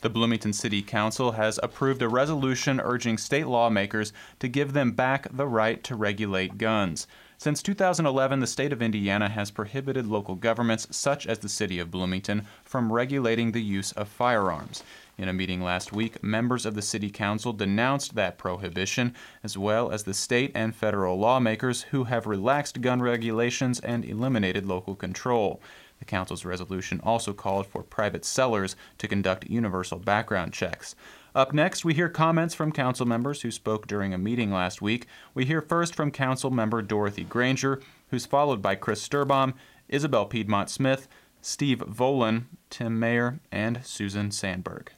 The Bloomington City Council has approved a resolution urging state lawmakers to give them back the right to regulate guns. Since 2011, the state of Indiana has prohibited local governments, such as the city of Bloomington, from regulating the use of firearms. In a meeting last week, members of the City Council denounced that prohibition, as well as the state and federal lawmakers who have relaxed gun regulations and eliminated local control. The Council's resolution also called for private sellers to conduct universal background checks. Up next, we hear comments from council members who spoke during a meeting last week. We hear first from Council Member Dorothy Granger, who's followed by Chris Sturbaum, Isabel Piedmont Smith, Steve Volan, Tim Mayer, and Susan Sandberg.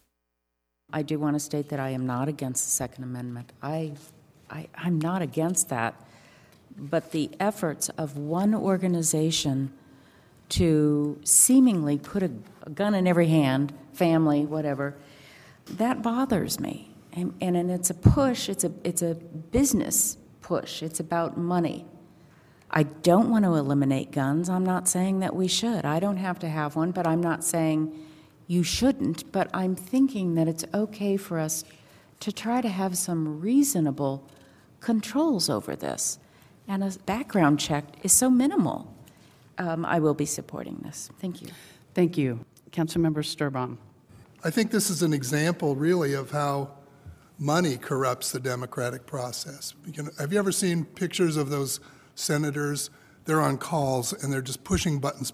I do want to state that I am not against the Second Amendment. I'm not against that. But the efforts of one organization to seemingly put a gun in every hand, family, whatever, that bothers me. And it's a push, it's a business push. It's about money. I don't want to eliminate guns. I'm not saying that we should. I don't have to have one, but I'm not saying you shouldn't. But I'm thinking that it's okay for us to try to have some reasonable controls over this. And a background check is so minimal. I will be supporting this. Thank you. Thank you. Councilmember Sturbaum. I think this is an example, really, of how money corrupts the democratic process. Have you ever seen pictures of those senators? They're on calls, and they're just pushing buttons.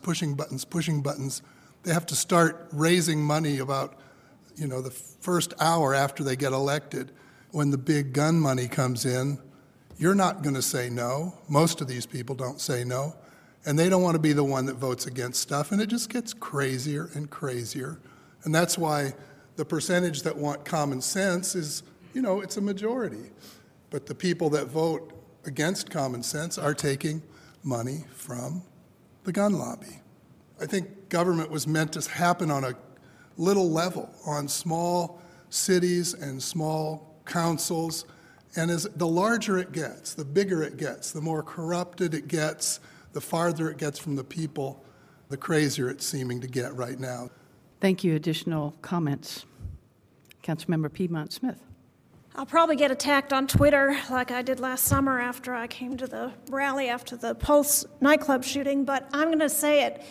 They have to start raising money about, the first hour after they get elected. When the big gun money comes in, you're not going to say no. Most of these people don't say no. And they don't want to be the one that votes against stuff, and it just gets crazier and crazier. And that's why the percentage that want common sense is, it's a majority. But the people that vote against common sense are taking money from the gun lobby. I think government was meant to happen on a little level, on small cities and small councils. And as the larger it gets, the bigger it gets, the more corrupted it gets, the farther it gets from the people, the crazier it's seeming to get right now. Thank you. Additional comments? Councilmember Piedmont Smith. I'll probably get attacked on Twitter like I did last summer after I came to the rally after the Pulse nightclub shooting, but I'm going to say it.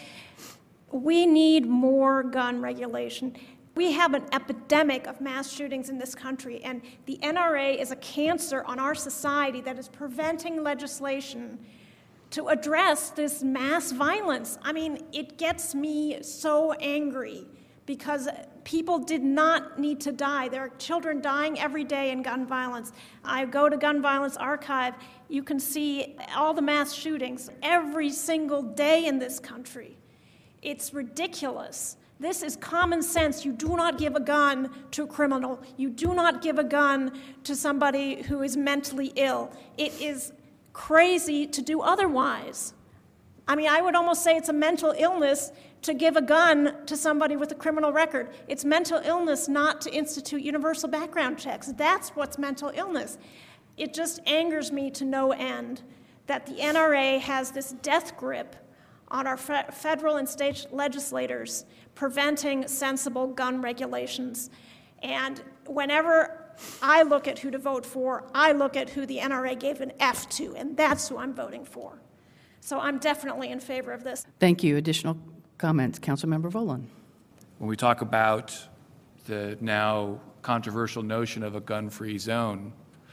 We need more gun regulation. We have an epidemic of mass shootings in this country, and the NRA is a cancer on our society that is preventing legislation to address this mass violence. I mean, it gets me so angry because people did not need to die. There are children dying every day in gun violence. I go to Gun Violence Archive. You can see all the mass shootings every single day in this country. It's ridiculous. This is common sense. You do not give a gun to a criminal. You do not give a gun to somebody who is mentally ill. It is crazy to do otherwise. I mean, I would almost say it's a mental illness to give a gun to somebody with a criminal record. It's mental illness not to institute universal background checks. That's what's mental illness. It just angers me to no end that the NRA has this death grip on our federal and state legislators preventing sensible gun regulations. And whenever I look at who to vote for, I look at who the NRA gave an F to, and that's who I'm voting for. So I'm definitely in favor of this. Thank you. Additional comments? Councilmember Volan. When we talk about the now controversial notion of a gun-free zone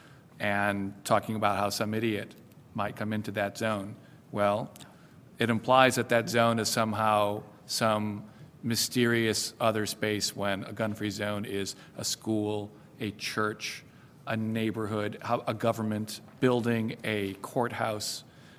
and talking about how some idiot might come into that zone, well, it implies that that zone is somehow some mysterious other space when a gun-free zone is a school, a church, a neighborhood, a government building, a courthouse,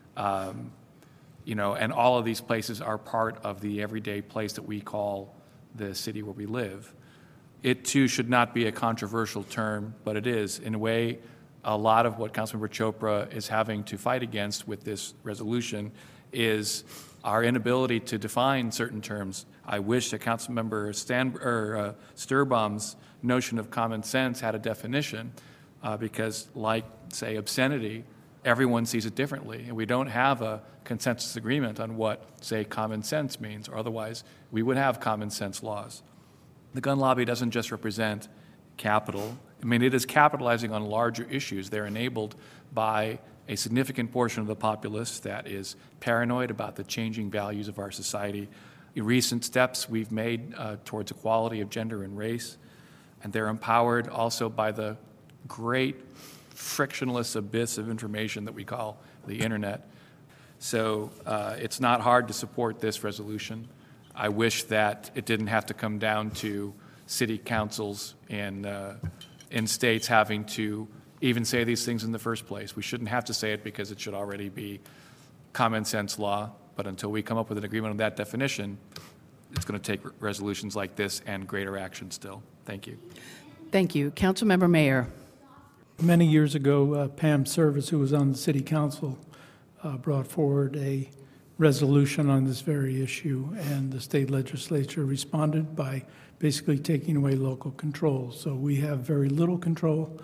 and all of these places are part of the everyday place that we call the city where we live. It, too, should not be a controversial term, but it is. In a way, a lot of what Councilmember Chopra is having to fight against with this resolution is our inability to define certain terms. I wish that Councilmember Sturbaum's notion of common sense had a definition because, like, say, obscenity, everyone sees it differently, and we don't have a consensus agreement on what, say, common sense means, or otherwise we would have common sense laws. The gun lobby doesn't just represent capital. I mean, it is capitalizing on larger issues. They're enabled by a significant portion of the populace that is paranoid about the changing values of our society. Recent steps we've made towards equality of gender and race, and they're empowered also by the great frictionless abyss of information that we call the internet. So it's not hard to support this resolution. I wish that it didn't have to come down to city councils in states having to even say these things in the first place. We shouldn't have to say it because it should already be common sense law, but until we come up with an agreement on that definition, it's going to take resolutions like this and greater action still. Thank you. Thank you. Councilmember Mayer. Many years ago, Pam Service, who was on the city council, brought forward a resolution on this very issue, and the state legislature responded by basically taking away local control. So we have very little control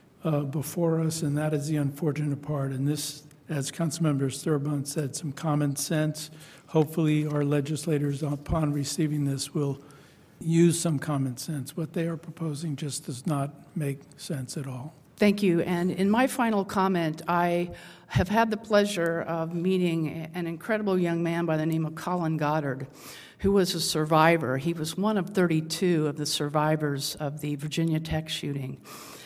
before us, and that is the unfortunate part. And this, as Councilmember Sturban said, some common sense. Hopefully our legislators, upon receiving this, will use some common sense. What they are proposing just does not make sense at all. Thank you. And in my final comment, I have had the pleasure of meeting an incredible young man by the name of Colin Goddard, who was a survivor. He was one of 32 of the survivors of the Virginia Tech shooting.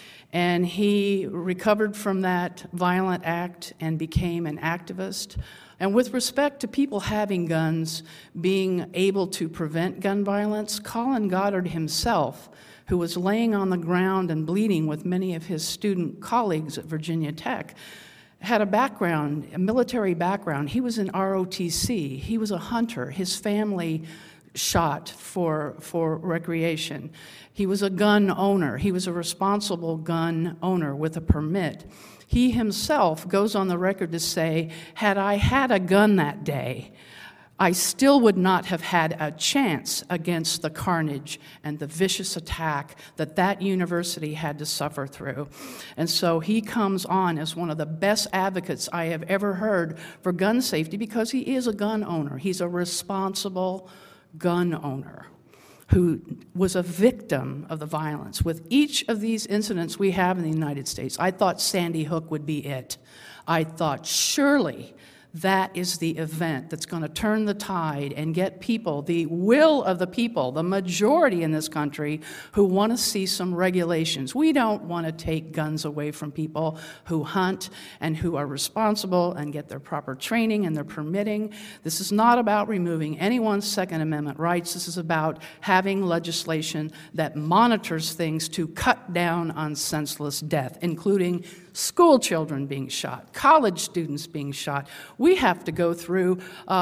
And he recovered from that violent act and became an activist. And with respect to people having guns, being able to prevent gun violence, Colin Goddard himself, who was laying on the ground and bleeding with many of his student colleagues at Virginia Tech, had a background, a military background. He was in ROTC. He was a hunter. His family shot for recreation. He was a gun owner. He was a responsible gun owner with a permit. He himself goes on the record to say, had I had a gun that day, I still would not have had a chance against the carnage and the vicious attack that university had to suffer through. And so he comes on as one of the best advocates I have ever heard for gun safety because he is a gun owner. He's a responsible gun owner who was a victim of the violence. With each of these incidents we have in the United States, I thought Sandy Hook would be it. I thought surely that is the event that's going to turn the tide and get people, the will of the people, the majority in this country, who want to see some regulations. We don't want to take guns away from people who hunt and who are responsible and get their proper training and their permitting. This is not about removing anyone's Second Amendment rights. This is about having legislation that monitors things to cut down on senseless death, including school children being shot, college students being shot. We have to go through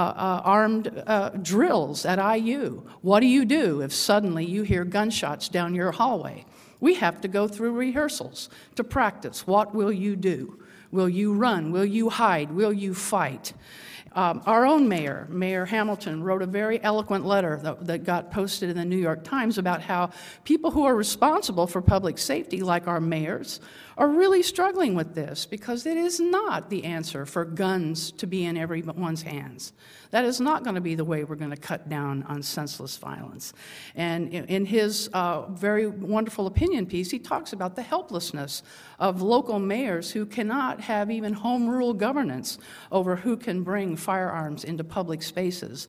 armed drills at IU. What do you do if suddenly you hear gunshots down your hallway? We have to go through rehearsals to practice. What will you do? Will you run? Will you hide? Will you fight? Our own mayor, Mayor Hamilton, wrote a very eloquent letter that got posted in the New York Times about how people who are responsible for public safety, like our mayors, are really struggling with this because it is not the answer for guns to be in everyone's hands. That is not going to be the way we're going to cut down on senseless violence. And in his very wonderful opinion piece, he talks about the helplessness of local mayors who cannot have even home rule governance over who can bring firearms into public spaces.